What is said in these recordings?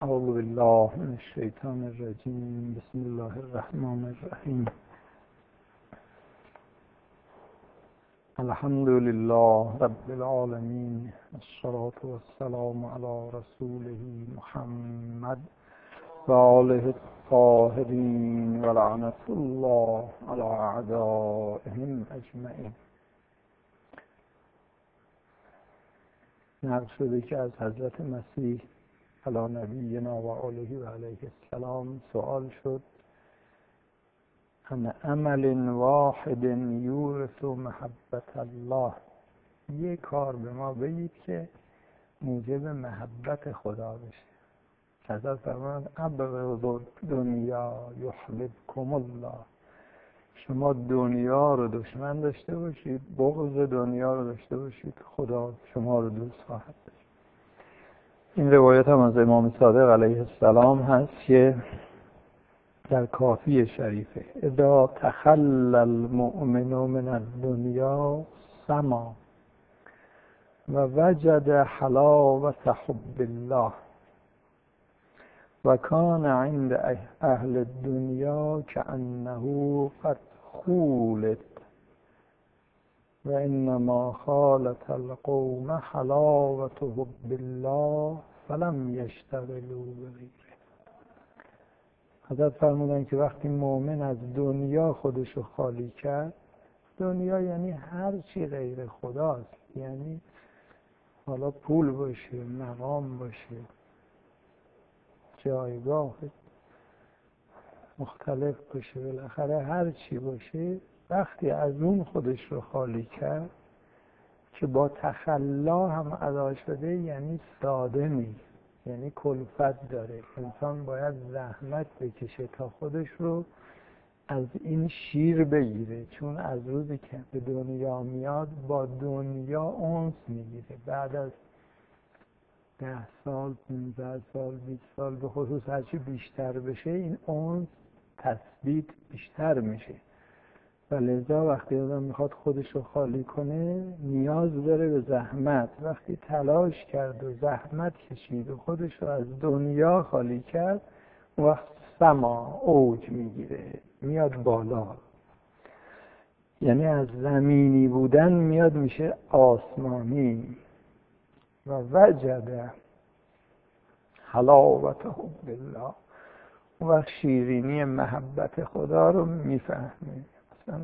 اعوذ بالله من الشیطان الرجیم. بسم الله الرحمن الرحیم. الحمد لله رب العالمین، الصلاة والسلام علی رسوله محمد و آله الطاهرین و لعنة الله علی اعدائهم اجمعین. نقل شده که از حضرت مسیح علی نبینا و آله و علیه السلام سوال شد: عن عمل واحد یورث محبت الله. یک کار به ما بگید که موجب محبت خدا بشه. حضرت فرمود: ابغضوا دنیا یحببکم الله. شما دنیا رو دشمن داشته باشید، بغض دنیا رو داشته باشید، خدا شما رو دوست خواهد داشت. این روایت هم از امام صادق علیه السلام هست که در کافی شریفه: اذا تخلى المؤمن من الدنیا سما و وجد حلاوة حب الله و کان عند اهل الدنیا كأنه قد خولت و انما خالط القوم حلاوة حب الله فلم یشتغلوا بغیره. حضرت فرمودن که وقتی مؤمن از دنیا خودشو خالی کرد، دنیا یعنی هر چی غیر خداست، یعنی حالا پول باشه، مقام باشه، جایگاه مختلف باشه، بالاخره هر چی باشه، وقتی از اون خودش رو خالی کرد که با تخلا هم ادا شده، یعنی ساده نیست، یعنی کلفت داره. انسان باید زحمت بکشه تا خودش رو از این شیر بگیره، چون از روزی که به دنیا میاد با دنیا انس میگیره. بعد از 10 سال، 15 سال، 20 سال، به خصوص هرچی بیشتر بشه این انس تثبیت بیشتر میشه و لذا وقتی آدم میخواد خودش رو خالی کنه نیاز داره به زحمت. وقتی تلاش کرد و زحمت کشید و خودش رو از دنیا خالی کرد، اون وقت سما اوج میگیره، میاد بالا، یعنی از زمینی بودن میاد میشه آسمانی. و وجد حلاوة حب الله، اون وقت شیرینی محبت خدا رو میفهمه. مثلا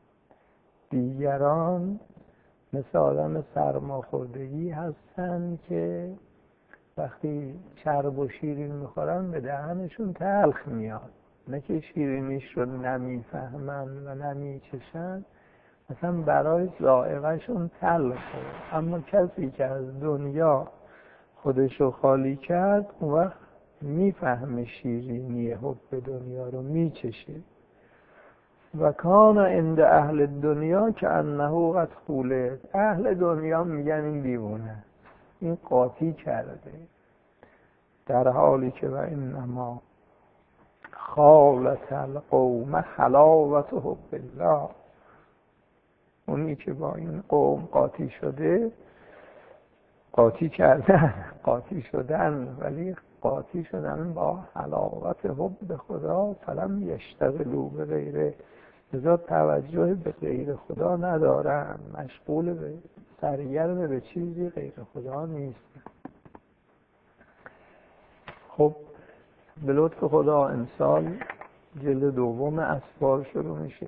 دیگران مثل آدم سرماخوردگی هستن که وقتی چرب و شیرین میخورن به دهنشون تلخ میاد، نه که شیرینیش رو نمیفهمن و نمیچشن، مثلا برای ذائقه‌شون تلخه. اما کسی که از دنیا خودش رو خالی کرد، اون وقت میفهمه شیرینی حب دنیا رو، میچشه. و کان عند اهل دنیا كأنه قد خولت. اهل دنیا میگن این دیوونه، این قاطی کرده، در حالی که و انما خالط القوم حلاوة حب الله. اونی که با این قوم قاطی شده، قاطی کردن، قاطی شدن، ولی قاطی شدن با حلاوت حب خدا. فلم یشتغلوا بغیره، لذا توجه به غیر خدا ندارن، مشغول به سرگرم به چیزی غیر خدا نیستن. خب به لطف خدا امسال جلد دوم اسفار شروع میشه.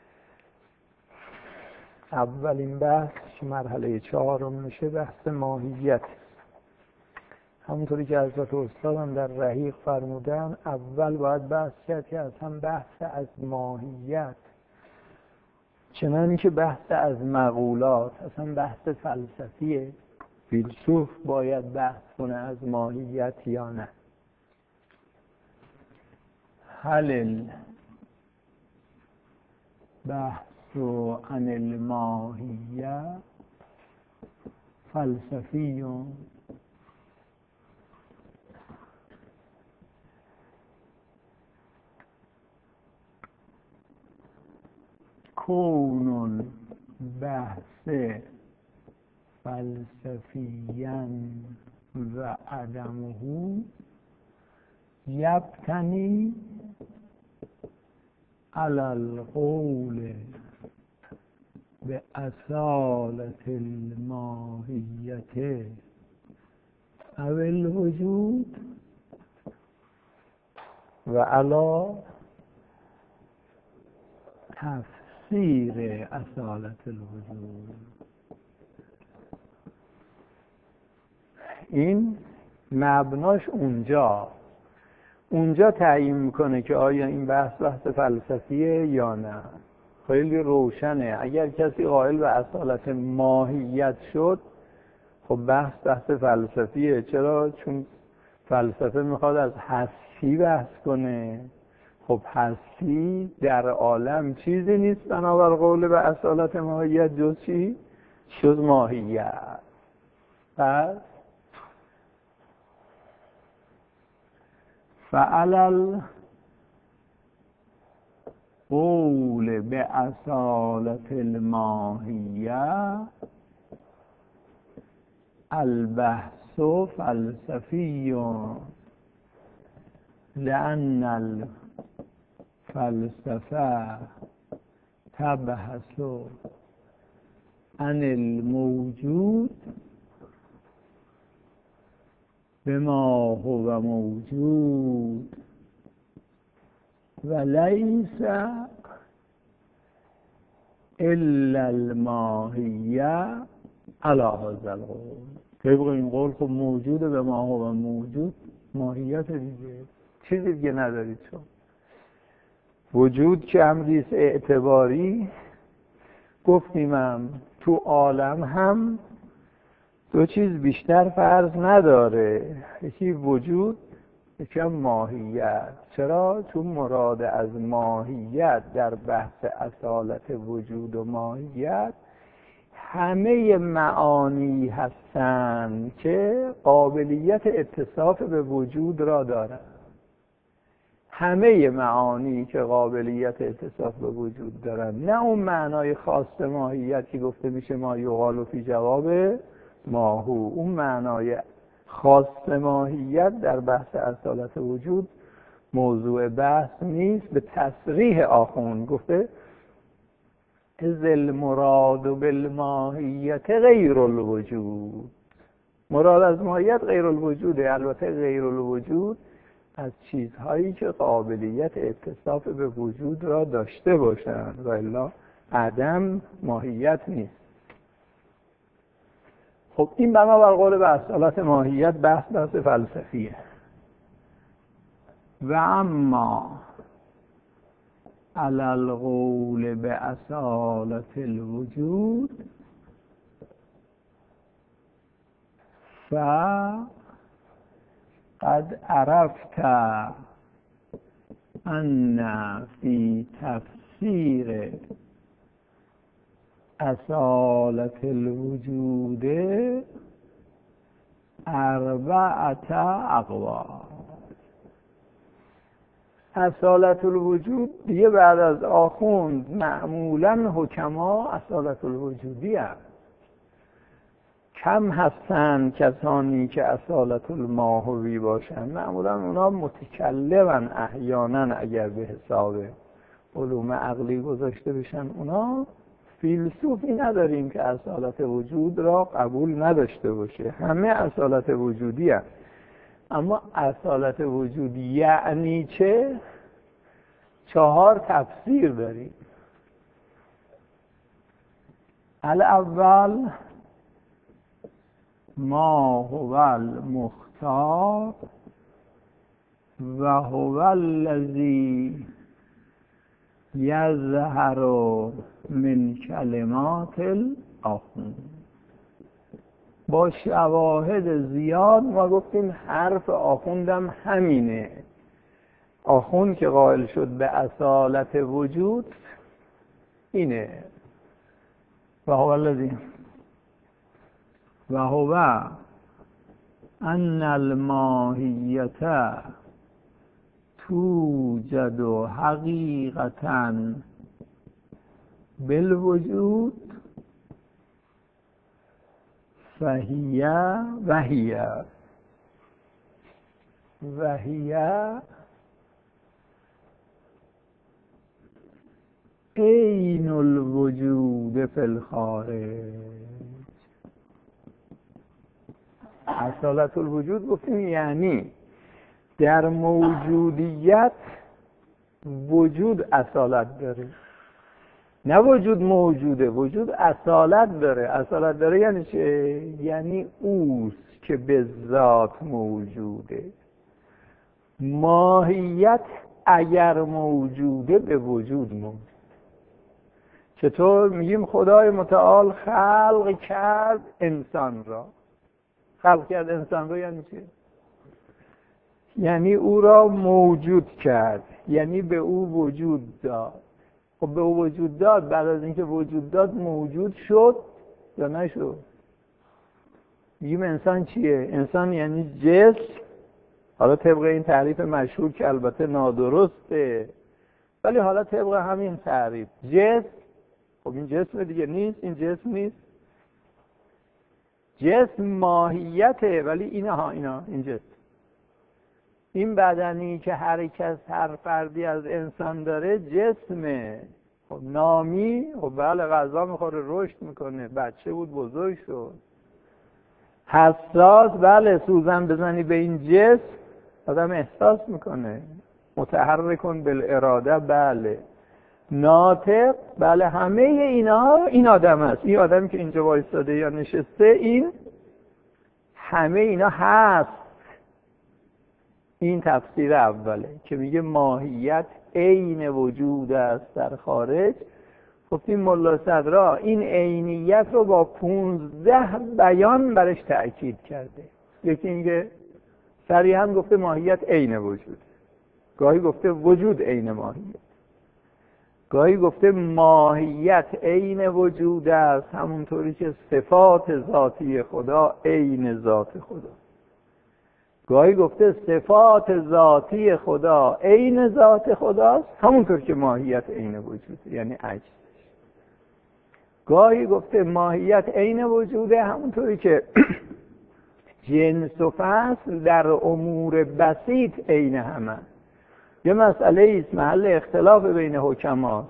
اولین بحث که مرحله 4 میشه بحث ماهیت. همونطوری که حضرت استاد هم در رحیق فرمودن، اول باید بحث کرد که اصلا بحث از ماهیت، چنانی که بحث از مقولات، اصلا بحث فلسفیه. فیلسوف باید بحث کنه از ماهیت یا نه. هل بحث عن الماهیه فلسفی کون بحث فلسفیاً و عدمه یبتنی علی القول به اصالت الماهیت او الوجود و علی تفسیر اصالت الوجود. این مبناش اونجا تعیین میکنه که آیا این بحث فلسفیه یا نه. خیلی روشنه. اگر کسی قائل به اصالت ماهیت شد، خب بحث فلسفیه. چرا؟ چون فلسفه میخواد از هستی بحث کنه. خب هستی در عالم چیزی نیست بنابر قول به اصالت ماهیت جز چی؟ جز ماهیت. پس فعلل قول به اصالت الماهیه البحث فلسفی لأن الفلسفه تبحث عن الموجود بما هو موجود وليس الا الماهیه علی هذا القول. طبق این قول خب موجوده، به ما هو موجود ماهیت دیگه، چیزی دیگه ندارید. شما وجود که امریست اعتباری. گفتیمم تو عالم هم دو چیز بیشتر فرض نداره، یکی وجود، یکی هم ماهیت. چرا؟ چون مراد از ماهیت در بحث اصالت وجود و ماهیت همه معانی هستند که قابلیت اتصاف به وجود را دارند. همه معانی که قابلیت اتصاف به وجود دارند، نه اون معنای خاص ماهیت که گفته میشه ما یقال فی جواب ماهو. اون معنای خاص ماهیت در بحث اصالت وجود موضوع بحث نیست. به تصریح آخوند گفته از المراد بالماهیت غیر الوجود. مراد از ماهیت غیر الوجوده. البته غیر الوجود از چیزهایی که قابلیت اتصاف به وجود را داشته باشند و الا عدم ماهیت نیست. خب این بنابر قول به اصالت ماهیت بحث فلسفیه. و اما علی القول به اصالت الوجود فقد عرفت ان فی تفسیر اصالت الوجود اربعة اقوال. اصالت الوجود دیگه بعد از آخوند معمولا حکما اصالت الوجودی هست. کم هستن کسانی که اصالت الماهوی باشن. معمولا اونا متکلمن احیانا اگر به حساب علوم عقلی گذاشته بشن. اونا فیلسوفی نداریم که اصالت وجود را قبول نداشته باشه. همه اصالت وجودی هست. اما اصالت وجود یعنی چه؟ 4 تفسیر داریم. الاول ما هو المختار و هو الذی یظهر من کلمات الاخوند. با شواهد زیاد ما گفتیم حرف آخوندم همینه. آخوند که قائل شد به اصالت وجود اینه. و هو الذی و هو ان الماهیت توجد حقیقتاً بالوجود فهیه و هیه. و هی عین الوجود فی الخارج. اصالت الوجود گفتیم یعنی در موجودیت وجود اصالت داره، نه وجود موجوده، وجود اصالت داره. اصالت داره یعنی چه؟ یعنی اوست که به ذات موجوده. ماهیت اگر موجوده به وجود موجود. چطور؟ میگیم خدای متعال خلق کرد انسان را. خلق کرد انسان را یعنی چه؟ یعنی او را موجود کرد، یعنی به او وجود داد. خب به او وجود داد، بعد از اینکه وجود داد موجود شد یا نشد؟ میگیم انسان چیه؟ انسان یعنی جسم. حالا طبق این تعریف مشهور که البته نادرسته، ولی حالا طبق همین تعریف جسم. خب این جسم دیگه نیست، این جسم نیست. جسم ماهیته، ولی اینا این جسم. این بدنی که هر کس، هر فردی از انسان داره جسمه. خب نامی، خب بله غذا میخوره، رشد میکنه، بچه بود بزرگ شد. حساس، بله سوزن بزنی به این جسم آدم احساس میکنه. متحرکون بالاراده، بله. ناطق، بله همه اینا این آدم است. این آدمی که اینجا وایستاده یا نشسته، این همه اینا هست. این تفسیر اوله که میگه ماهیت عین وجود است در خارج. گفتیم ملا صدرا این عینیت رو با 15 بیان برش تأکید کرده. یکی اینکه صریحاً گفته ماهیت عین وجود، گاهی گفته وجود عین ماهیت، گاهی گفته ماهیت عین وجود است، همونطوری که صفات ذاتی خدا عین ذات خدا. گاهی گفته صفات ذاتی خدا عین ذات خداست، همونطور که ماهیت عین وجوده، یعنی عکسش. گاهی گفته ماهیت عین وجوده، همونطوری که جنس و فصل در امور بسیط عین همه. یه مسئله ایست محل اختلاف بین حکماست.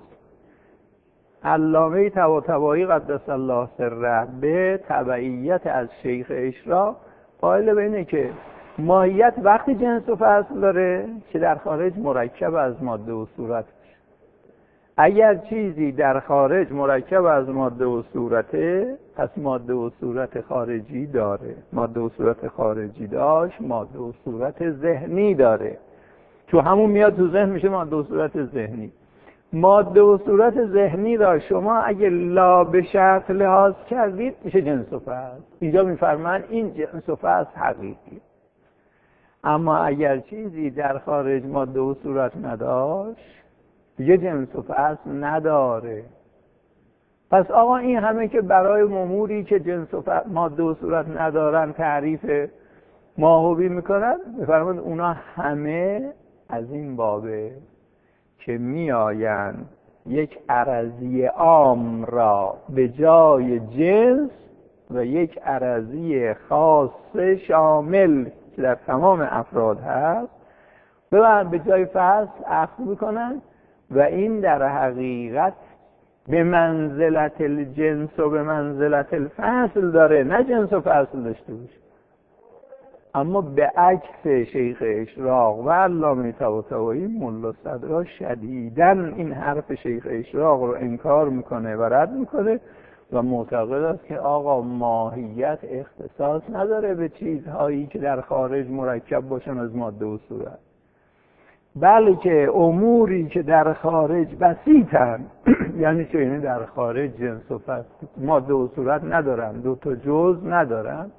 علامه طباطبایی قدس الله سره به تبعیت از شیخ اشراق قائل به اینه که ماهیت وقتی جنس و فصل داره که در خارج مرکب از ماده و صورت. اگر چیزی در خارج مرکب از ماده و صورته، پس ماده و صورت خارجی داره. ماده و صورت خارجی داشت، ماده و صورت ذهنی داره. تو همون میاد تو ذهن میشه ماده و صورت ذهنی. ماده و صورت ذهنی را شما اگه لا به شرط لحاظ کردید میشه جنس و فصل. اینجا میفرمان این جنس و فصل حقیقی. اما اگر چیزی در خارج ماده و صورت نداشت دیگه جنس و فصل نداره. پس آقا این همه که برای اموری که جنس و ماده و صورت ندارن تعریف ماهوی میکنن، بفرمایید اونا همه از این بابه که میآیند یک عرضی عام را به جای جنس و یک عرضی خاص شامل که در تمام افراد هست به جای فصل اخذ میکنن و این در حقیقت به منزلت الجنس و به منزلت الفصل داره، نه جنس و فصل داشته باشه. اما به عکس شیخ اشراق و علامه طباطبایی ملا صدرا شدیداً این حرف شیخ اشراق رو انکار میکنه و رد میکنه و معتقد است که آقا ماهیت اختصاص نداره به چیزهایی که در خارج مرکب باشن از ماده و صورت، بلکه اموری که در خارج بسیطن یعنی چه؟ یعنی در خارج جنس و فصل ماده و صورت ندارن، دو تا جزء ندارن،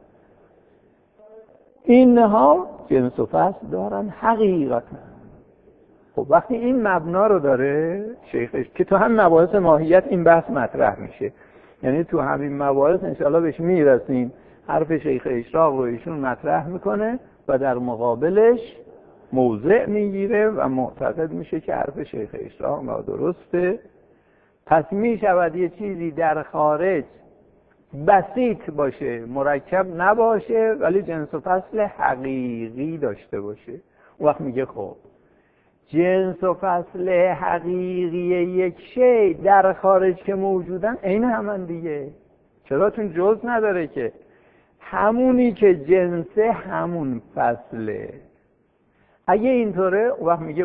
اینها جنس و فصل دارن حقیقتا. خب وقتی این مبنا رو داره شیخش که تو هم مباحث ماهیت این بحث مطرح میشه، یعنی تو همین مباحث انشاءالله بهش میرسیم، حرف شیخ اشراق رو ایشون مطرح میکنه و در مقابلش موضع میگیره و معتقد میشه که حرف شیخ اشراق نادرسته. پس میشود یه چیزی در خارج بسیط باشه، مرکب نباشه، ولی جنس و فصل حقیقی داشته باشه. اون وقت میگه خب جنس و فصل حقیقی یک شی در خارج که موجودن عین همن دیگه. چرا؟ چون جز نداره که. همونی که جنسه همون فصله. اگه اینطوره اون وقت میگه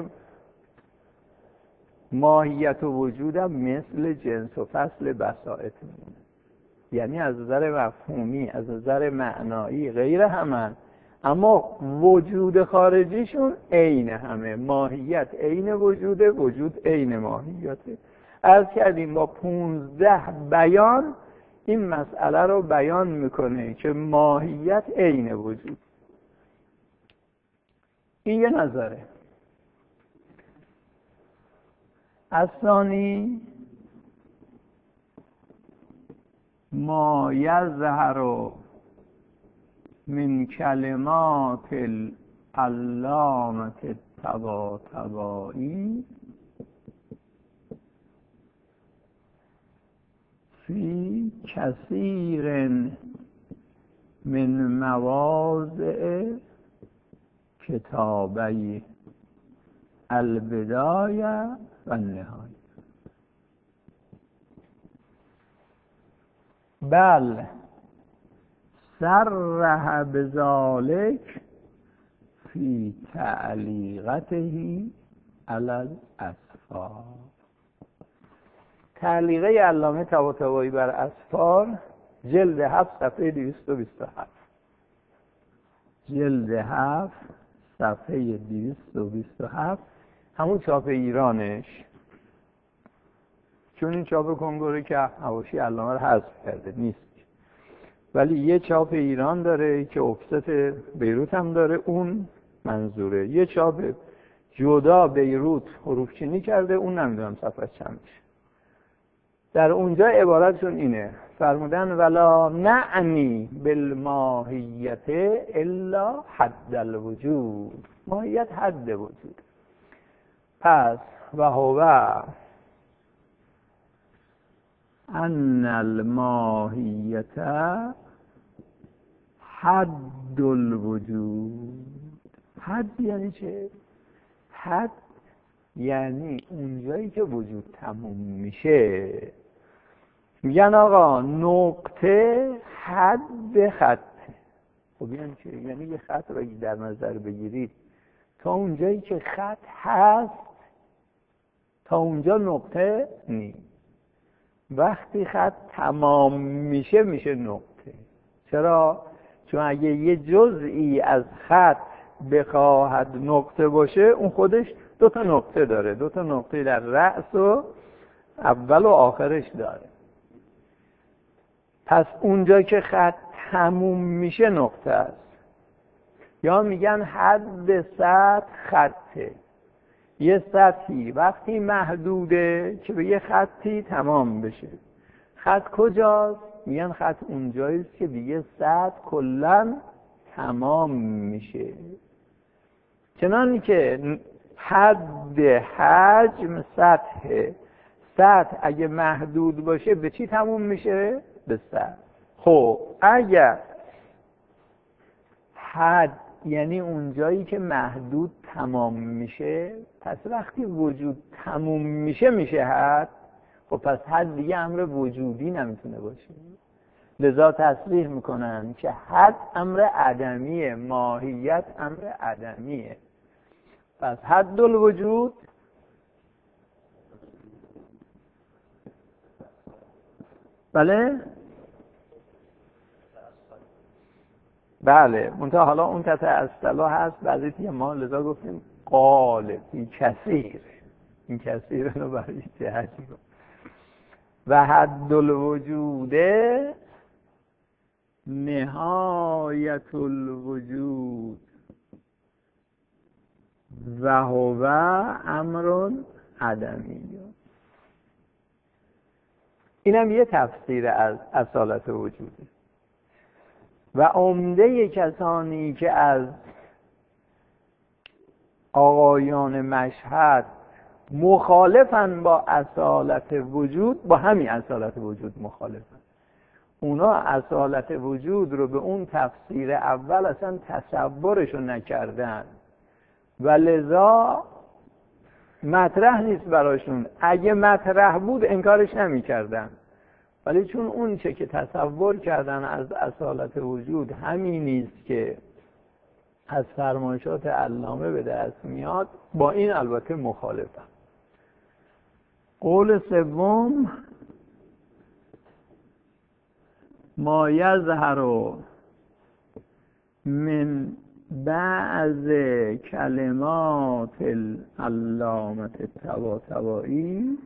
ماهیت و وجودم مثل جنس و فصل بساطت میمونه. یعنی از نظر مفهومی، از نظر معنایی غیر همن، اما وجود خارجیشون عین همه. ماهیت عین وجوده، وجود عین ماهیته. عرض کردیم با 15 بیان این مسئله رو بیان میکنه که ماهیت عین وجود. این یه نظره. الثانی ما یظهر من کلمات العلامة الطباطبایی فی کثیر من مواضع کتابی البدایه و النهایه. بل صرح بذلك فی تعلیقته علی الاسفار. تعلیقه علامه طباطبایی بر اسفار جلد 7 صفحه 227. جلد 7 صفحه 227 همون چاپ ایرانش، چون این چاپ کنگره که حواشی علامه رو حذف کرده نیست، ولی یه چاپ ایران داره که افست بیروت هم داره، اون منظوره. یه چاپ جدا بیروت حروف چینی کرده، اون نمیدونم صفحه چند میشه. در اونجا عبارتشون اینه، فرمودن ولا نعنی بالماهیت الا حد الوجود. ماهیت حد وجود. پس و هو ان الماهیت حد الوجود. حد یعنی چه؟ حد یعنی اونجایی که وجود تموم میشه. میگن آقا نقطه حد خطه. خب یعنی چه؟ یعنی یه خط رو در نظر بگیرید تا اونجایی که خط هست تا اونجا نقطه نیست. وقتی خط تمام میشه میشه نقطه. چرا؟ چون اگه یه جزئی از خط بخواهد نقطه باشه اون خودش 2 تا نقطه داره، 2 تا نقطه در رأس و اول و آخرش داره. پس اونجا که خط تموم میشه نقطه است. یا میگن حد سطح خطه. یه سطحی وقتی محدوده که به یه خطی تمام بشه. خط کجاست؟ میگن خط اونجاییست که دیگه سطح کلاً تمام میشه. چنانی که حد حجم سطح. سطح اگه محدود باشه به چی تموم میشه؟ به سطح. خب اگر حد یعنی اونجایی که محدود تمام میشه، پس وقتی وجود تموم میشه میشه حد. خب پس حد دیگه امر وجودی نمیتونه باشه. لذا تصریح میکنن که حد امر عدمیه، ماهیت امر عدمیه. پس حد الوجود بله منتها حالا اون تحت اصطلاح هست بعضی دیگه ما لذا گفتیم قالب این کثیر، این کثیر رو برای جهتی رو. و حد الوجود نهایت الوجود و هو امر عدمی. اینم یه تفسیر از اصالت وجوده. و عمده کسانی که از آقایان مشهد مخالفن با اصالت وجود، با همین اصالت وجود مخالفن. اونا اصالت وجود رو به اون تفسیر اول اصلا تصورشو نکردن و لذا مطرح نیست براشون. اگه مطرح بود انکارش نمی‌کردن، ولی چون اون چه که تصور کردن از اصالت وجود همین نیست که از فرمایشات علامه به دست میاد، با این البته مخالفن. قول سوم ما یظهر من بعض کلمات العلامة الطباطبایی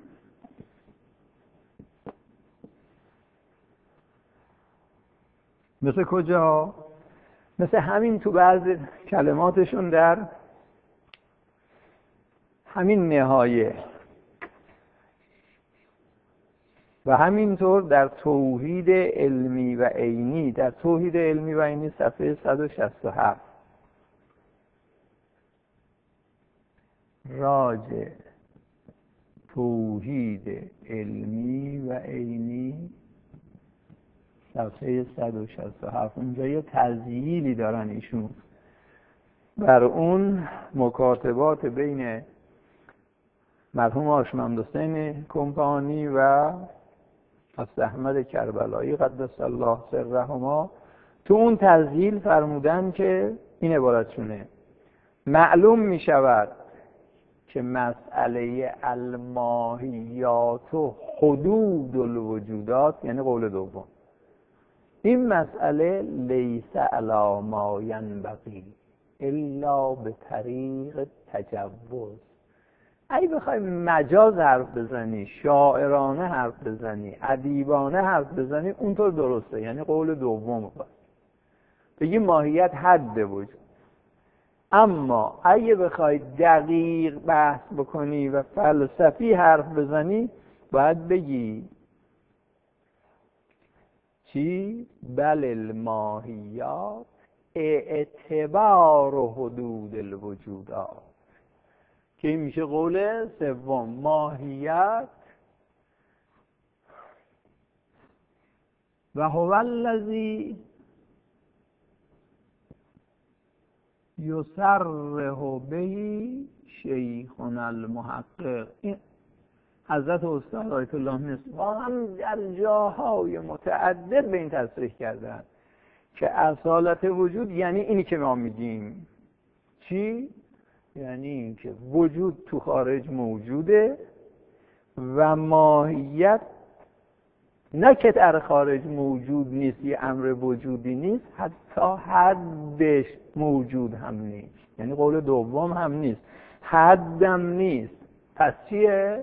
مثل کجا؟ مثل همین تو بعض کلماتشون در همین نهایه و همینطور در توحید علمی و عینی. در توحید علمی و عینی صفحه 167 راجع توحید علمی و عینی صفحه 167 اونجا یه تذییلی دارن ایشون بر اون مکاتبات بین مرحوم هاشم‌حمدحسین کمپانی و حضرت احمد کربلایی قدس الله سرهما. تو اون تذییل فرمودن که این عبارتشونه: معلوم می شود که مسئله الماهیات و حدود الوجودات، یعنی قول دوم، این مسئله لیس علی ما ینبغی الا به طریق تجوز. اگه بخوای مجاز حرف بزنی، شاعرانه حرف بزنی، ادیبانه حرف بزنی، اونطور درسته، یعنی قول دوم بگی ماهیت حد وجود. اما اگه بخوای دقیق بحث بکنی و فلسفی حرف بزنی، باید بگی چی؟ بل الماهیات اعتبار و حدود الوجودات، که این میشه قول سوم. ماهیت و هو الذی یصرح به شیخنا المحقق. این حضرت استاد آیت الله مصباح در جاهای متعدد به این تصریح کردن که اصالت وجود یعنی اینی که ما میگیم. چی؟ یعنی این که وجود تو خارج موجوده و ماهیت نه که در خارج موجود نیست، یه امر وجودی نیست، حتی حدش موجود هم نیست، یعنی قول دوم هم نیست، حدم نیست. پس چیه؟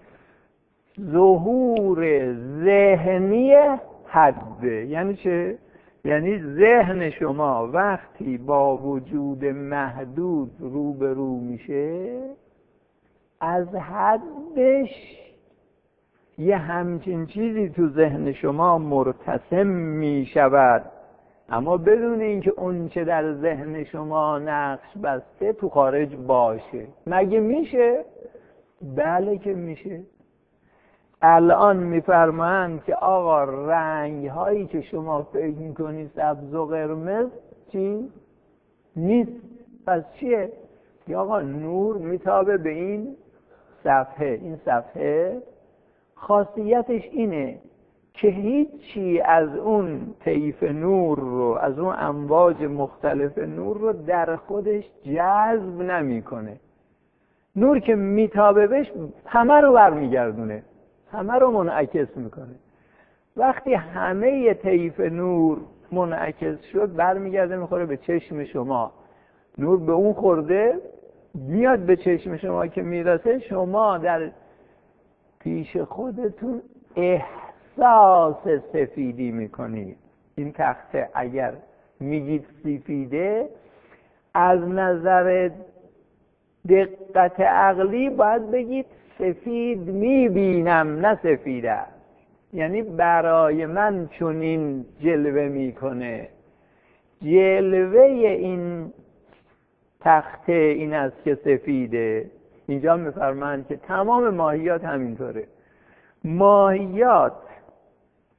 ظهور ذهنی حده. یعنی چه؟ یعنی ذهن شما وقتی با وجود محدود روبرو میشه، از حدش یه همچین چیزی تو ذهن شما مرتسم میشود، اما بدون اینکه اون چه در ذهن شما نقش بسته تو خارج باشه. مگه میشه؟ بله که میشه. الان میفرمایند که آقا رنگ هایی که شما فکر میکنی سبز و قرمز چی؟ نیست. پس چیه؟ که آقا نور میتابه به این صفحه. این صفحه خاصیتش اینه که هیچی از اون طیف نور رو، از اون امواج مختلف نور رو در خودش جذب نمیکنه. نور که میتابه بهش همه رو برمیگردونه، همه رو منعکس میکنه. وقتی همه طیف نور منعکس شد، برمیگرده میخوره به چشم شما. نور به اون خورده، میاد به چشم شما که میرسه، شما در پیش خودتون احساس سفیدی میکنید. این تخته اگر میگید سفیده، از نظر دقت عقلی باید بگید سفید میبینم نه سفیده. یعنی برای من چنین جلوه میکنه. جلوه این تخته این است که سفیده. اینجا میفرمایند که تمام ماهیات همینطوره. ماهیات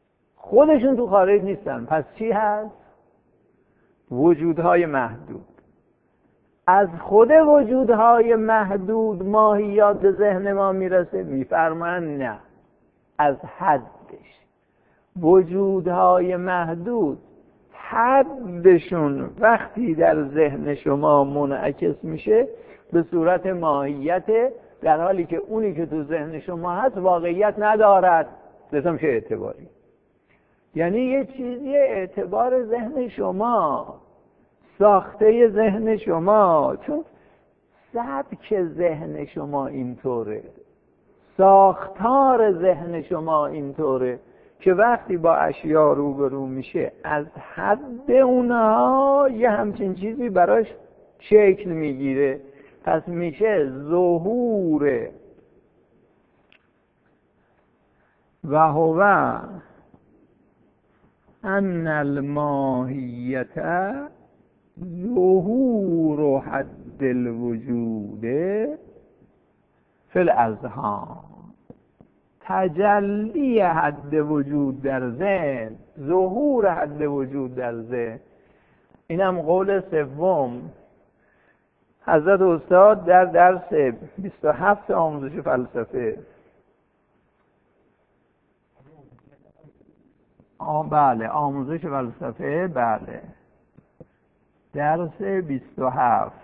خودشون تو خارج نیستن. پس چی هست؟ وجودهای محدود. از خود وجودهای محدود ماهیات به ذهن ما میرسه؟ میفرمایند نه، از حدش. وجودهای محدود حدشون وقتی در ذهن شما منعکس میشه به صورت ماهیت، در حالی که اونی که تو ذهن شما هست واقعیت ندارد. لازم چه اعتباری؟ یعنی یه چیزی اعتبار ذهن شما، ساخته ذهن شما، چون سبک ذهن شما اینطوره، ساختار ذهن شما اینطوره که وقتی با اشیاء روبرو میشه از حد اونها یه همچین چیزی براش شکل میگیره. پس میشه ظهور و هو ان الماهیت ظهور حد الوجود فی الاذهان. تجلی حد وجود در ذهن، ظهور حد وجود در ذهن. اینم قول سوم حضرت استاد در درس 27 آموزش فلسفه. بله، آموزش فلسفه، بله، درس 27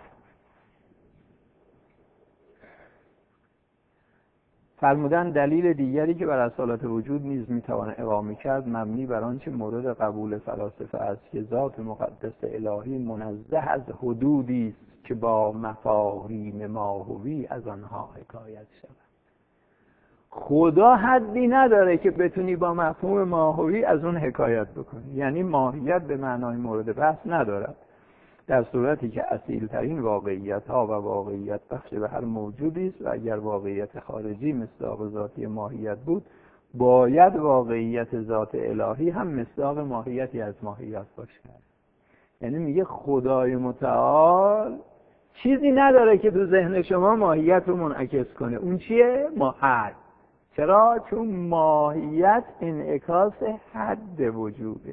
فرمودن دلیل دیگری که بر اصالت وجود نیز میتوان اقامه کرد مبنی بر آنچه مورد قبول فلاسفه است که ذات مقدس الهی منزه از حدودی است که با مفاهیم ماهوی از آنها حکایت شود. خدا حدی نداره که بتونی با مفهوم ماهوی از اون حکایت بکنی. یعنی ماهیت به معنای مورد بحث ندارد، در صورتی که اصیل‌ترین واقعیت‌ها و واقعیت بخش به هر موجودی است و اگر واقعیت خارجی مصداق ذاتی ماهیت بود باید واقعیت ذات الهی هم مصداق ماهیتی از ماهیت باشد. یعنی میگه خدای متعال چیزی نداره که تو ذهن شما ماهیت رو منعکس کنه. اون چیه؟ حد. چرا؟ چون ماهیت انعکاس حد وجوده.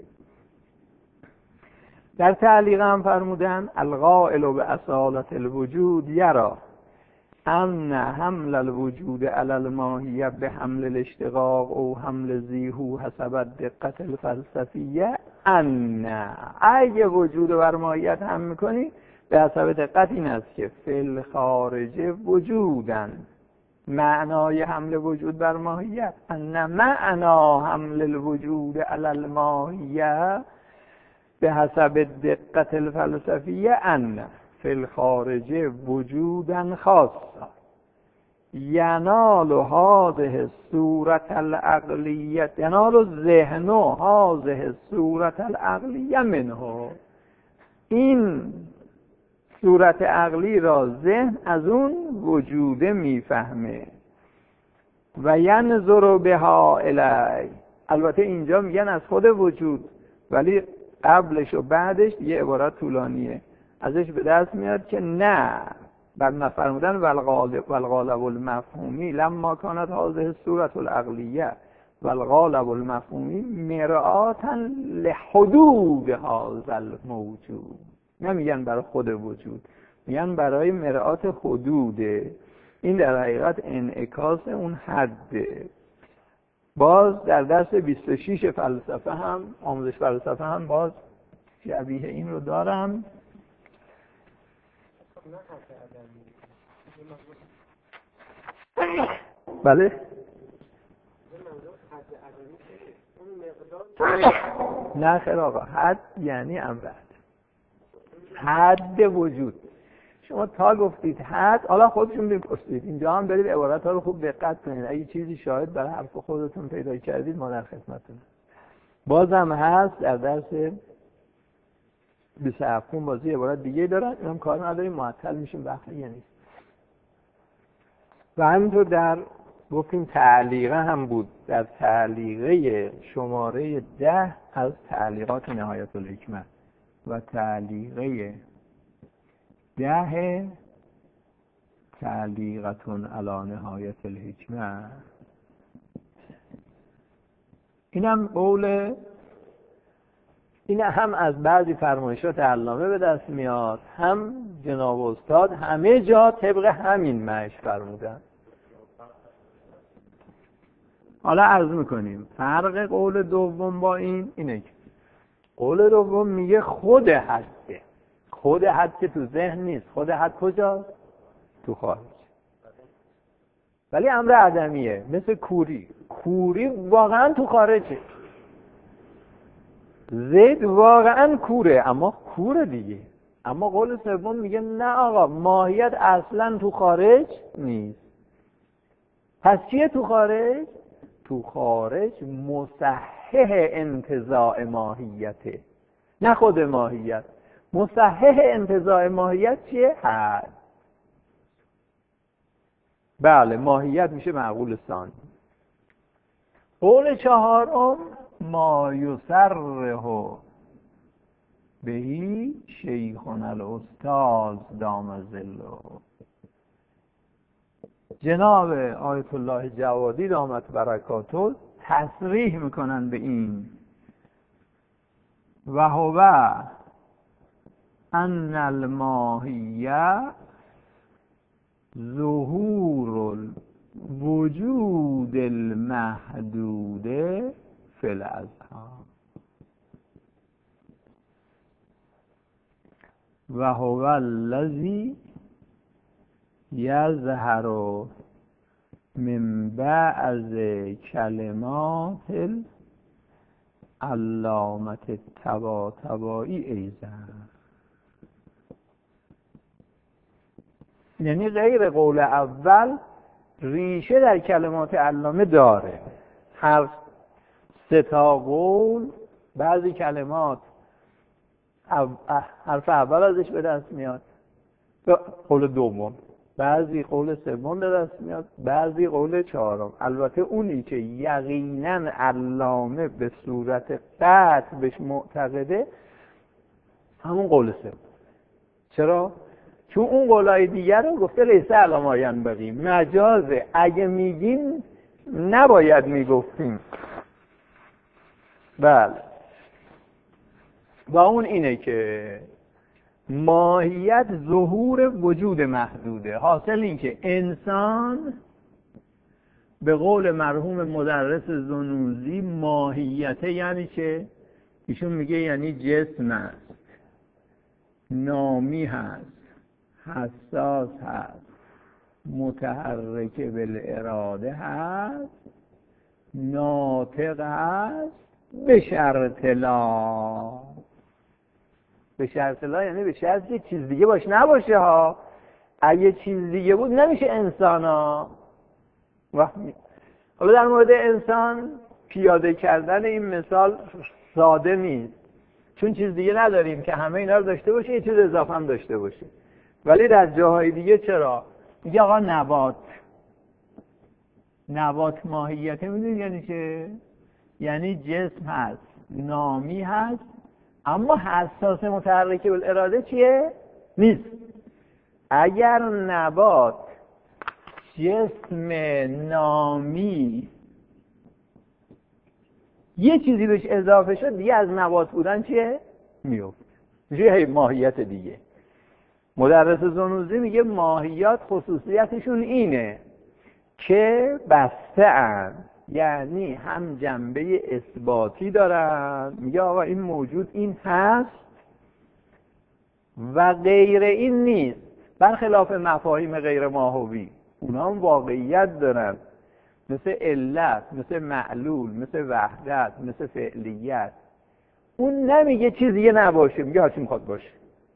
در تعلیق هم فرمودن القائل به اصالت الوجود یرا ان حمل الوجود علی الماهیه به حمل الاشتقاق او حمل زیهو حسب دقت الفلسفیه ان اگه وجود و بر ماهیت هم میکنی به حسب دقت این است که فی الخارج وجودن معنای حمل وجود بر ماهیت ان معنا حمل الوجود علی الماهیه به حسب دقت الفلسفیه ان فی الخارج وجودا خاصا ینال هذه صورت العقلیه ینال ذهن هذه صورت العقلیه منه. این صورت عقلی را ذهن از اون وجوده میفهمه و ینظر بها الی. البته اینجا میگن از خود وجود، ولی قبلش و بعدش یه عبارت طولانیه، ازش به دست میاد که نه بر فرمودن والغالب المفهومی لما کانت هذه صورت العقلیه والغالب المفهومی مرآتا لحدود هذا الموجود. نمیگن برای خود وجود، میگن برای مرآت حدوده. این در حقیقت انعکاس اون حده. باز در درس 26 فلسفه هم، آموزش فلسفه هم باز شبیه این رو دارم. بله نه خیر آقا، حد یعنی انبعد، حد وجود. شما تا گفتید حد، حالا خودشون بپرسید، اینجا هم برید عبارت ها رو خوب دقت کنید، اگه چیزی شاهد برای حرف خودتون پیدا کردید ما در خدمتتون. بازم هست در درس 27 بازی عبارت دیگه دارن، اینم کار نداریم معطل میشیم وقت یه نیست. و همینطور در گفتیم تعلیقه هم بود، در تعلیقه شماره 10 از تعلیقات نهایت الحکمت و تعلیقه 10 تعلیقتون علی نهایت الحکمت، اینم قول، این هم از بعضی فرمایشات علامه به دست میاد، هم جناب استاد همه جا طبق همین معنیش فرمودن. حالا عرض میکنیم فرق قول دوم با این اینه که قول دوم میگه خود حده، خود حد که تو ذهن نیست، خود حد کجاست؟ تو خارج. ولی امر عدمیه، مثل کوری. کوری واقعا تو خارجه، زید واقعا کوره اما کوره دیگه. اما قول سوم میگه نه آقا، ماهیت اصلا تو خارج نیست. پس چیه تو خارج؟ تو خارج مصحح انتزاع ماهیته، نه خود ماهیت. مصحح انتزاع ماهیت چیه؟ حد. بله، ماهیت میشه معقول ثانی. قول چهارم ما یسره بهی شیخنا الاستاذ دام ظله. جناب آیت الله جوادی دامت برکاته تصریح میکنن به این و هو ان الماهیه ظهور الوجود المحدوده فی الاذهان و هو الذی یظهر من بعض کلمات علامة الطباطبایی ایضا. یعنی غیر قول اول ریشه در کلمات علامه داره. هر سه تا قول بعضی کلمات حرف اول ازش به دست میاد، قول دوم، بعضی قول سوم به دست میاد، بعضی قول چهارم. البته اونی که یقینا علامه به صورت قطع بهش معتقده همون قول سوم. چرا؟ چون اون قولای دیگر رو گفته لیس علی ما ینبغی، مجازه، اگه میگیم نباید میگفتیم. بله، و اون اینه که ماهیت ظهور وجود محدوده. حاصل این که انسان به قول مرحوم مدرس ذنوزی ماهیت یعنی که ایشون میگه یعنی جسم است، نامی هست، حساس هست، متحرک بالاراده هست، ناطق هست، به شرط لا. به شرط لا یعنی به شرط که چیز دیگه باش نباشه ها. اگه چیز دیگه بود نمیشه انسان ها. حالا در مورد انسان پیاده کردن این مثال ساده نیست، چون چیز دیگه نداریم که همه اینا رو داشته باشه، یه چیز اضافه هم داشته باشه. ولی در جاهای دیگه چرا؟ میگه آقا نبات ماهیت میدونی یعنی چه؟ یعنی جسم هست، نامی هست، اما حساس متحرک بالاراده چیه؟ نیست. اگر نبات جسم نامی یه چیزی بهش اضافه شد دیگه از نبات بودن چیه؟ میفت، میشه ماهیت دیگه. مدرس ذنوزی میگه ماهیات خصوصیتشون اینه که بسته اند، یعنی هم جنبه اثباتی دارن، میگه آقا این موجود این هست و غیر این نیست، برخلاف مفاهیم غیر ماهوی اونا هم واقعیت دارن، مثل علت، مثل معلول، مثل وحدت، مثل فعلیت. اون نمیگه چیزی نباشه، میگه هرچی میخواد باشه.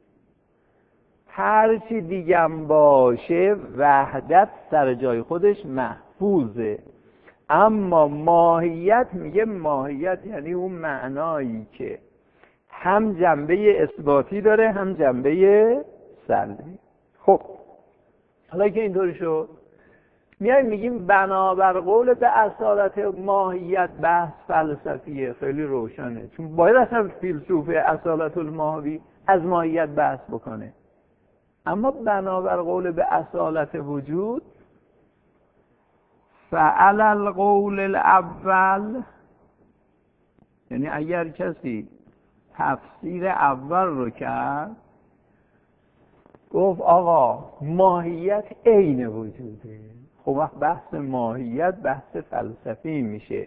هرچی دیگم باشه وحدت سر جای خودش محفوظه. اما ماهیت، میگه ماهیت یعنی اون معنایی که هم جنبه اثباتی داره هم جنبه سلبی. خب حالا که اینطوری شد، میایم میگیم بنابر قول به اصالت ماهیت بحث فلسفیه، خیلی روشنه، چون باید اصلا فیلسوف اصالت الماهوی از ماهیت بحث بکنه. اما بنابر قول به اصالت وجود، فعلى القول الاول یعنی اگر کسی تفسیر اول رو کرد گفت آقا ماهیت عین وجوده، خب وقت بحث ماهیت بحث فلسفی میشه.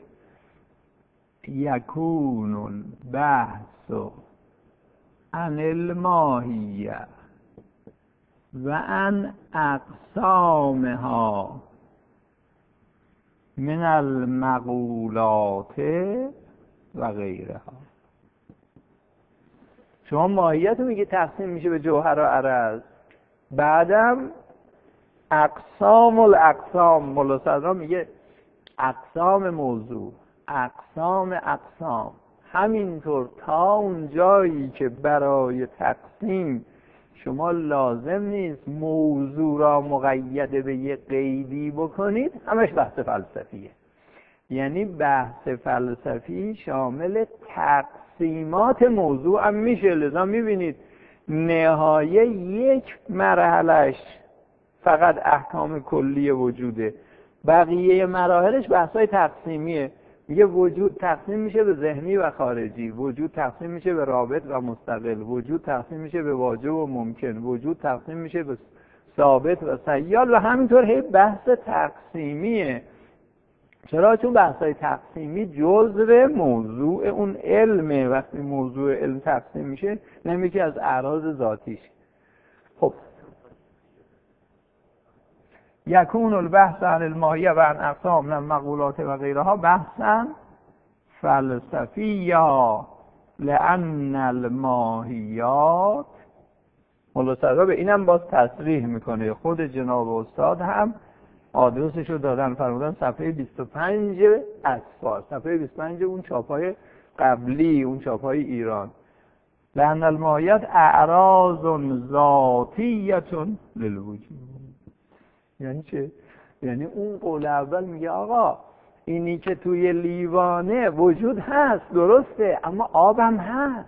یکون البحث عن الماهیه و عن اقسامها من المقولات و غیرها. شما ماهیت رو میگه تقسیم میشه به جوهر و عرض، بعدم اقسام الاقسام مولا صدرا میگه اقسام موضوع، اقسام همینطور تا اون جایی که برای تقسیم شما لازم نیست موضوع را مقید به یه قیدی بکنید، همش بحث فلسفیه. یعنی بحث فلسفی شامل تقسیمات موضوع هم میشه. لذا میبینید نهایه یک مرحلش فقط احکام کلی وجوده، بقیه مراحلش بحثای تقسیمیه. میگه وجود تقسیم میشه به ذهنی و خارجی، وجود تقسیم میشه به رابط و مستقل، وجود تقسیم میشه به واجب و ممکن، وجود تقسیم میشه به ثابت و سیال و همینطور هی بحث تقسیمیه. چرا؟ چون بحثای تقسیمی جزء موضوع اون علمه. وقتی موضوع علم تقسیم میشه نمیگه که از اعراض ذاتیش. خب یکون البحث عن الماهیه و عن اقسام من المقولات و غیرها بحثا فلسفیا لان الماهیات. مولا صدرا به اینم باز تصریح میکنه، خود جناب استاد هم آدرسش رو دادن، فرمودن صفحه 25 اسفار، صفحه 25 اون چاپای قبلی، اون چاپای ایران. لان الماهیات اعراض ذاتیه للوجود. یعنی چه؟ یعنی اون قول اول میگه آقا اینی که توی لیوانه وجود هست، درسته، اما آبم هست،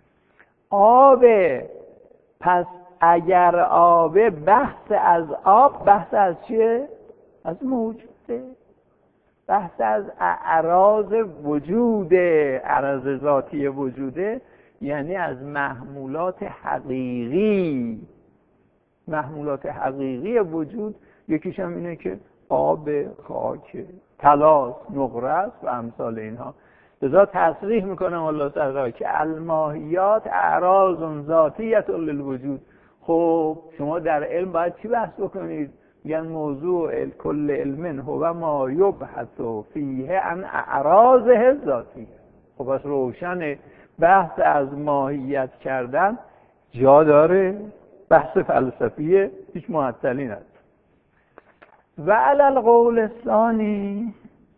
آبه. پس اگر آبه، بحث از آب بحث از چیه؟ از موجوده، بحث از اعراض وجوده، اعراض ذاتی وجوده، یعنی از محمولات حقیقی. محمولات حقیقی وجود یکیش هم اینه که آب، خاک، طلا، نقره است و امثال اینها. لذا تصریح میکنه مولا صدرا که الماهیات اعراض ذاتیه للوجود. خب شما در علم باید چی بحث بکنید؟ میگن موضوع کل علم هو ما یبحث فیه عن اعراضه ذاتیه. خب پس روشن بحث از ماهیت کردن جا داره، بحث فلسفیه، هیچ معطلی نداره. و علی القول الثانی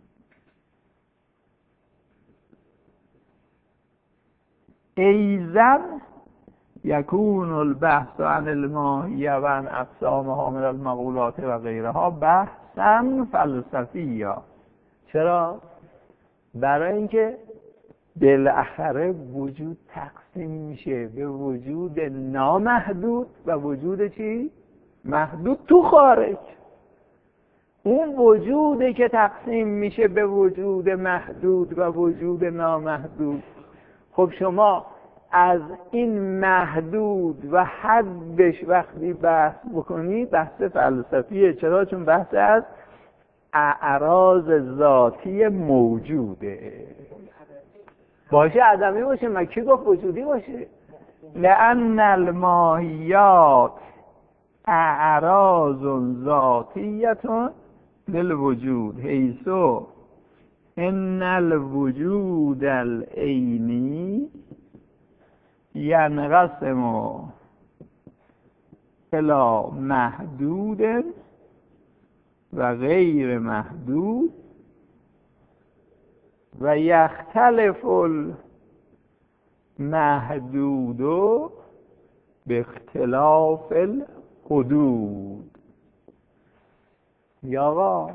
ایضا یکون البحث عن الماهیه و عن اقسامها من المقولات و غیرها بحثا فلسفیا. چرا؟ برای اینکه بالاخره وجود تقسیم میشه به وجود نامحدود و وجود چی؟ محدود تو خارج. اون وجوده که تقسیم میشه به وجود محدود و وجود نامحدود. خب شما از این محدود و حدش وقتی بحث بکنید بحث فلسفیه. چرا؟ چون بحث از اعراض ذاتی موجوده. باشه عدمی باشه، ما کی گفت وجودی باشه؟ لأن الماهیات اعراض ذاتیه للوجود حیث ان الوجود العینی ینقسم الی محدود و غیر محدود و یختلف المحدود به اختلاف الحدود. یا آقا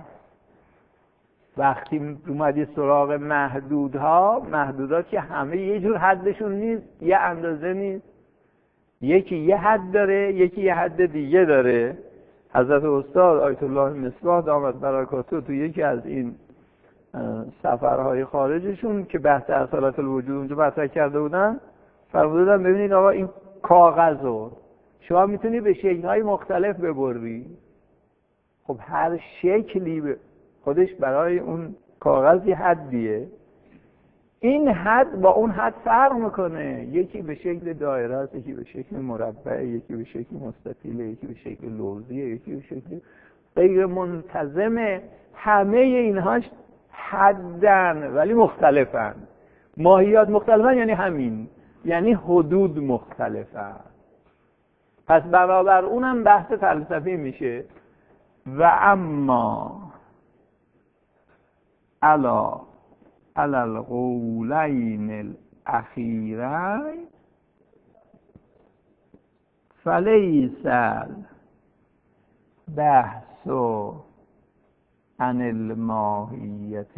وقتی اومدی سراغ محدودها که همه یه جور حدشون نیست، یه اندازه نیست، یکی یه حد داره، یکی یه حد دیگه داره. حضرت استاد آیت الله مصباح دامت برکاته تو یکی از این سفرهای خارجشون که بحث اصالت الوجود اونجا مطرح کرده بودن، فرمودن ببینید آقا این کاغذ رو شما میتونی به شکل‌های مختلف ببری. خب هر شکلی خودش برای اون کاغذی حدیه. این حد با اون حد فرق میکنه، یکی به شکل دایره است، یکی به شکل مربع، یکی به شکل مستطیل، یکی به شکل لوزیه، یکی به شکل غیر منتظمه. همه اینهاش حدن ولی مختلفن. ماهیات مختلفن یعنی همین، یعنی حدود مختلفن. پس برابر اونم بحث فلسفی میشه. و اما علی القولین الاخیرین فلیس بحث عن الماهیت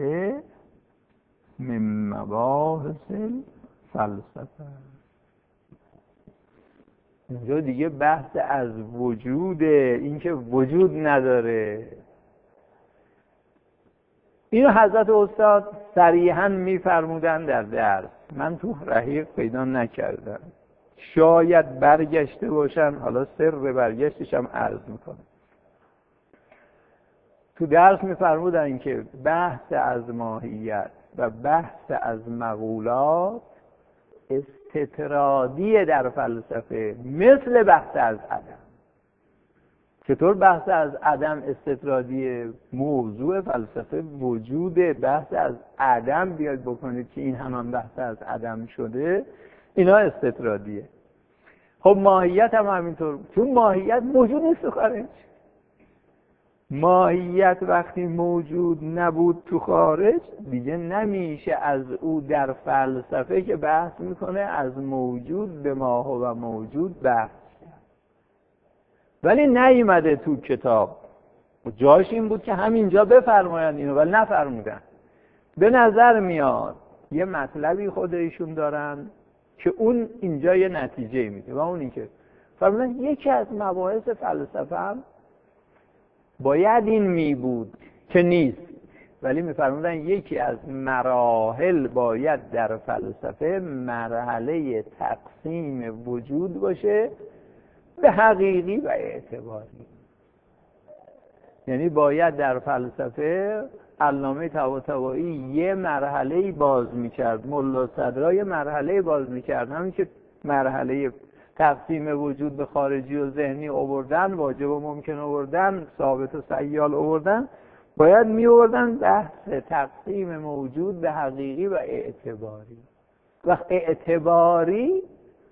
من مباحث الفلسفه. اینجا دیگه بحث از وجود، اینکه وجود نداره. اینو حضرت استاد صریحاً میفرمودن در درس، من تو رحیق پیدا نکردم، شاید برگشته باشن، حالا سر برگشتش هم عرض میکنم. تو درس میفرمودن که بحث از ماهیت و بحث از مقولات استطرادی در فلسفه، مثل بحث از عدم. چطور بحث از عدم استطرادی؟ موضوع فلسفه وجود. بحث از عدم بیاد بکنید که این همان بحث از عدم شده، اینا استطرادیه. خب ماهیت هم همینطور، چون ماهیت موجود نیست تو خارج. ماهیت وقتی موجود نبود تو خارج، دیگه نمیشه از او در فلسفه که بحث میکنه از موجود به ما هو موجود بحث. ولی نیومده تو کتاب. جاش این بود که همینجا بفرمایند اینو، ولی نفرمودن. به نظر میاد یه مطلبی خود ایشون دارن که اون اینجا یه نتیجه میده، و اون این که فرمودن یکی از مباحث فلسفه هم باید این می بود که نیست، ولی میفرمودن یکی از مراحل باید در فلسفه مرحله تقسیم وجود باشه به حقیقی و اعتباری. یعنی باید در فلسفه علامه طباطبایی یه مرحله باز میکرد، ملا صدرا یه مرحله باز میکرد، همین که مرحله تقسیم وجود به خارجی و ذهنی آوردن، واجب و ممکن آوردن، ثابت و سیال آوردن، باید می آوردن بحث تقسیم موجود به حقیقی و اعتباری. وقت اعتباری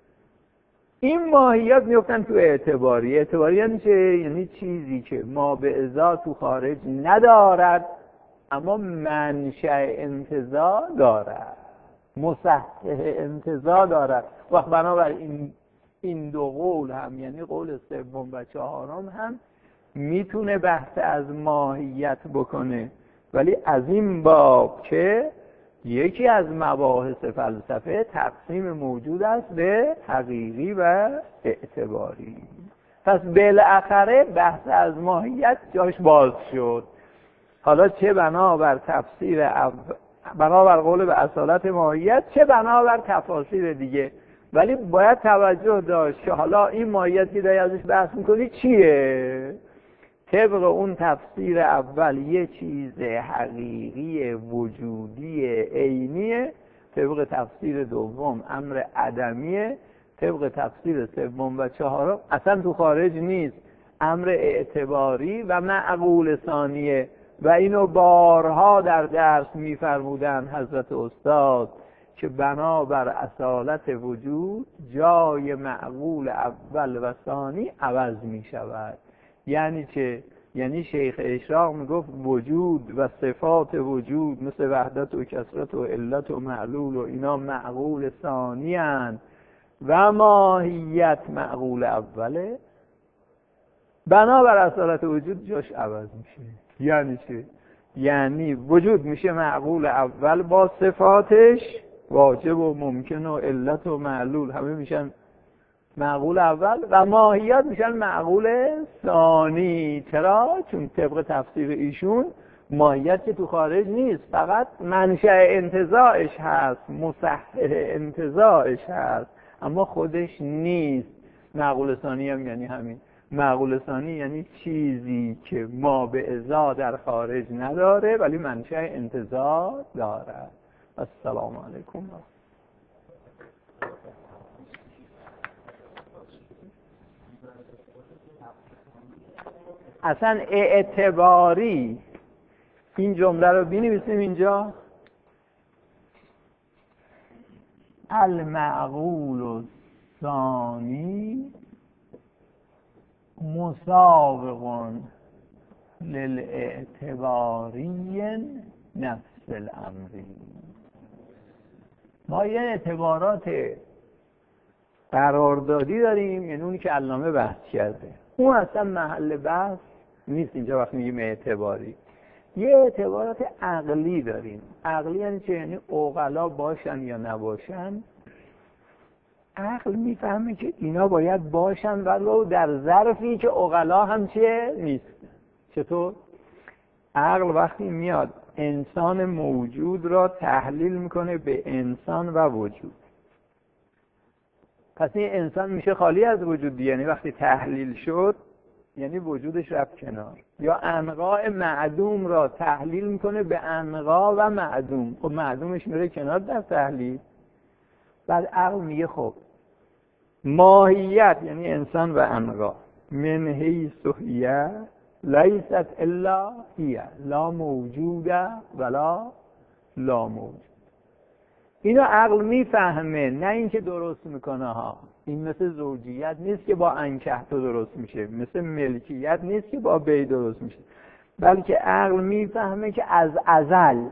این ماهیات میفتن تو اعتباری. اعتباری یعنی چه؟ یعنی چیزی که ما به ازا تو خارج ندارد اما منشأ انتزاع دارد، مصحح انتزاع دارد. وقت بنابراین این دو قول هم، یعنی قول سوم و چهارم هم میتونه بحث از ماهیت بکنه، ولی از این باب که یکی از مباحث فلسفه تقسیم موجود است به حقیقی و اعتباری. پس بالاخره بحث از ماهیت جاش باز شد. حالا چه بنابر تفسیر بنابر قول به اصالت ماهیت، چه بنابر تفاسیر دیگه، ولی باید توجه داشت که حالا این ماهیت که داری ازش بحث میکنی چیه؟ طبق اون تفسیر اول یه چیز حقیقی وجودی عینیه، طبق تفسیر دوم امر عدمیه، طبق تفسیر سوم و چهارم اصلا تو خارج نیست، امر اعتباری و معقول ثانیه. و اینو بارها در درس میفرمودن حضرت استاد که بنابر اصالت وجود جای معقول اول و ثانی عوض می شود. یعنی چه؟ یعنی شیخ اشراق میگفت وجود و صفات وجود مثل وحدت و کثرت و علت و معلول و اینا معقول ثانی هستند و ماهیت معقول اوله، بنابر اصالت وجود جاش عوض میشه. یعنی چه؟ یعنی وجود میشه معقول اول با صفاتش، واجب و ممکن و علت و معلول همه میشن معقول اول، و ماهیت میشن معقول ثانی. چرا؟ چون طبق تفسیر ایشون ماهیت که تو خارج نیست، فقط منشأ انتزاعش هست، مصحح انتزاعش هست، اما خودش نیست. معقول ثانی هم یعنی همین. معقول ثانی یعنی چیزی که ما به ازا در خارج نداره ولی منشأ انتزاع دارد. السلام علیکم. اصلا اعتباری، این جمله رو بنویسیم اینجا، المعقول الثانی مسابق للاعتباری نفس الامری. ما یه اعتبارات قراردادی داریم، یعنی اونی که علامه بحث کرده، اون اصلا محل بحث نیست اینجا وقتی میگیم اعتباری. یه اعتبارات عقلی داریم. عقلی یعنی چه؟ یعنی عقلا باشن یا نباشن، عقل میفهمه که اینا باید باشن ولو در ظرفی که عقلا هم چه نیست. چطور؟ عقل وقتی میاد انسان موجود را تحلیل میکنه به انسان و وجود، پس این انسان میشه خالی از وجود، یعنی وقتی تحلیل شد یعنی وجودش رفت کنار. یا انواع معدوم را تحلیل میکنه به انواع و معدوم، خب معدومش میره کنار در تحلیل. بعد عقل میگه خب ماهیت یعنی انسان و انواع من حیث هی لیست الا هی لا موجوده ولا لا موجود. اینو عقل میفهمه، نه اینکه درست میکنه ها. این مثل زوجیت نیست که با انکحت درست میشه، مثل ملکیت نیست که با بی درست میشه، بلکه عقل میفهمه که از ازل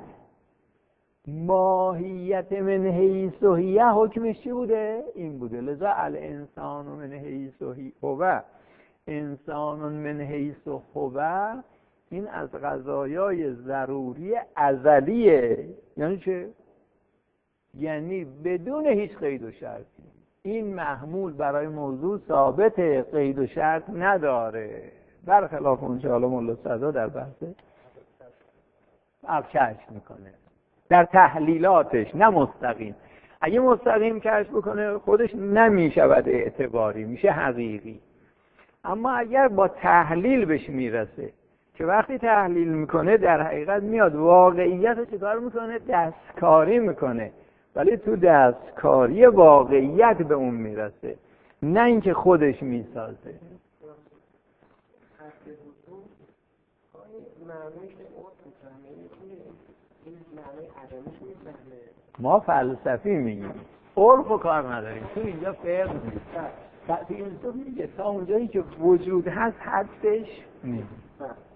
ماهیت من حیث هی حکمش چی بوده؟ این بوده. لذا الانسان من حیث هو، انسان من حیث هو، این از قضایای ضروری ازلیه. یعنی چه؟ یعنی بدون هیچ قید و شرطی. این محمول برای موضوع ثابت، قید و شرط نداره، برخلاف اون که حالا مولا صدا در بحث کشف میکنه در تحلیلاتش، نه مستقیم. اگه مستقیم کشف بکنه خودش نمیشود اعتباری، میشه حقیقی. اما اگر با تحلیل بهش میرسه که وقتی تحلیل میکنه در حقیقت میاد واقعیت رو چیکار میکنه؟ دستکاری میکنه، ولی تو دستکاری واقعیت به اون میرسه، نه اینکه خودش میسازه. ما فلسفی میگیم، عرف و کار نداریم. تو اینجا فقه نیست. فلسفی میگه تا اونجایی که وجود هست حدش نیست.